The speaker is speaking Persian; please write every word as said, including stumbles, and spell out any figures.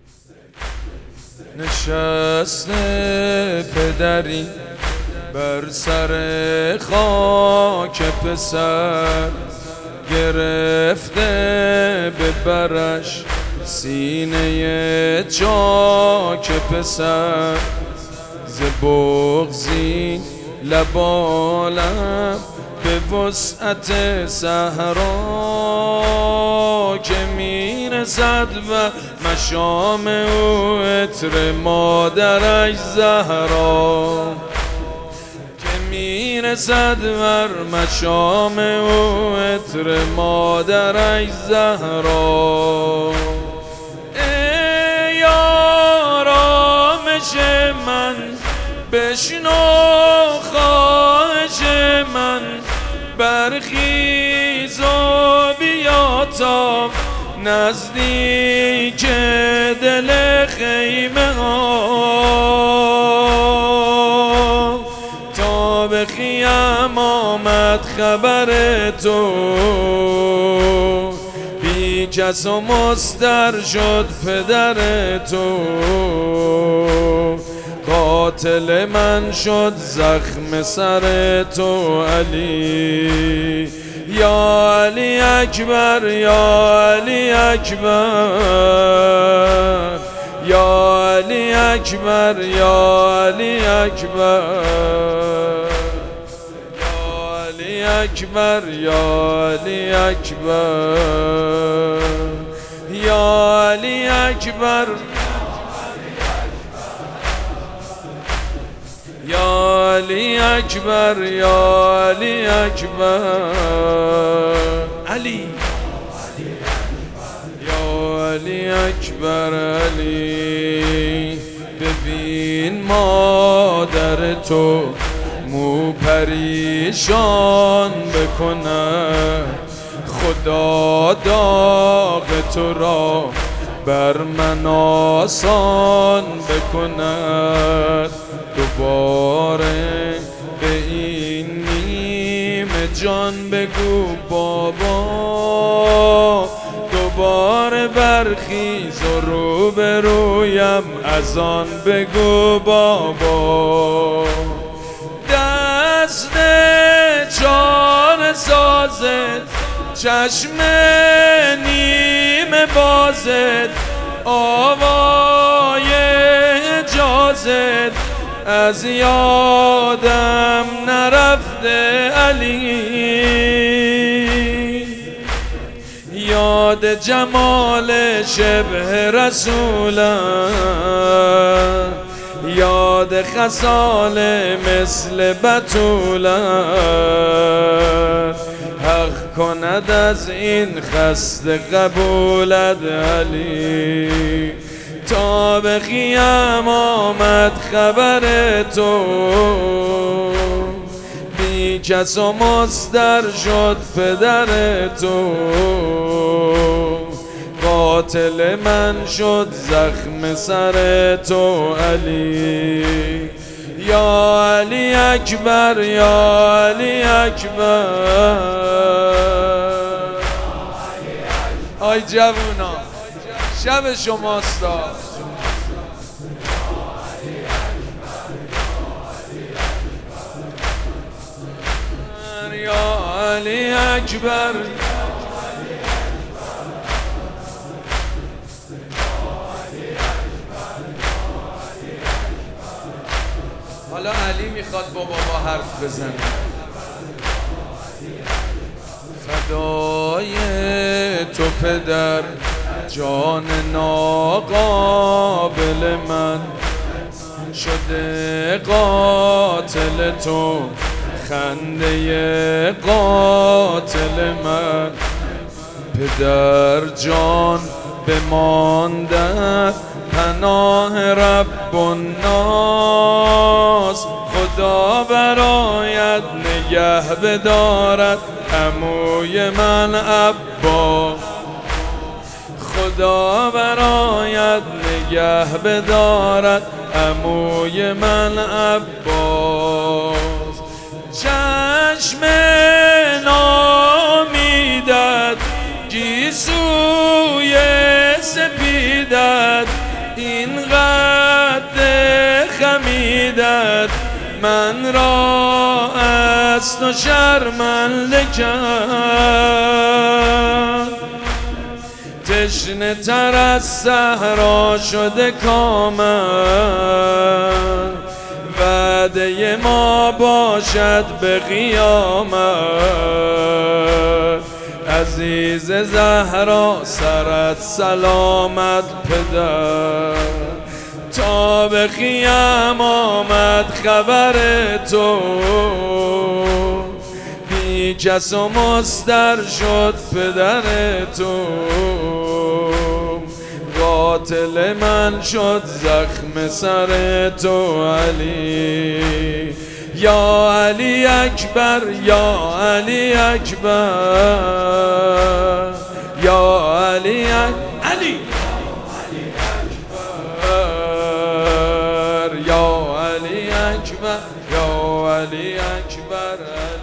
نشسته پدری بر سر خاک پسر، گرفته به برش سینه چاک پسر. ز بغضی لبالم به وسعت صحرا، که میرسد و مشام او عطر مادرش زهرا، که میرسد بر مشام او عطر مادرش زهرا. ای آرامش من بشنو خواهش من، برخیز و بیا تا نزدیک دل خیمه ها، تا به خیم آمد خبر تو، بی کس و مستر شد پدر تو. قاتل من شد زخم سر تو علی، یا علی اکبر، یا علی اکبر، یا علی اکبر، یا علی اکبر، یا علی اکبر، یا علی اکبر، یا علی اکبر، یا علی اکبر، یا علی اکبر، علی، یا علی اکبر علی. ببین مادر تو مو پریشان بکنه، خدا داغ تو را بر من آسان بکند. دوباره به این نیمه جان بگو بابا، دوباره برخیز و رو به رویم از آن بگو بابا. دست چاره سازد، چشم نیمه بازد، آوای اجازت از یادم نرفته علی. یاد جمال شبه رسولم، یاد خصال مثل بتولم، حق کند از این خسته قبولت علی. تا به خیم آمد خبر تو، بی کس و مصدر شد پدر تو. قاتل من شد زخم سر تو علی، یا علی اکبر، یا علی اکبر. آی جوونا، شب شماستا. یا علی اکبر، حالا علی میخواد با بابا حرف بزنه. فدای تو پدر، جان ناقابل من شده قاتل تو، خنده قاتل من. پدر جان بماندن پناه رب الناس، خدا برایت نگه بدارد عموی من عباس، خدا برایت نگه بدارد عموی من عباس. چشم نامیدت گیسوی سپیدت، این قد خمیدت من را از تو شرمنده کرد. تشنه تر از صحرا شده کامم، وعده ما باشد به قیامت. عزیز زهرا سرت سلامت پدر، تا به خیم آمد خبر تو. بی کس و مستر شد پدر تو، قاتل من شد زخم سر تو علی. یا علی اکبر یا علی اکبر یا علی علی یا علی اکبر یا علی اکبر.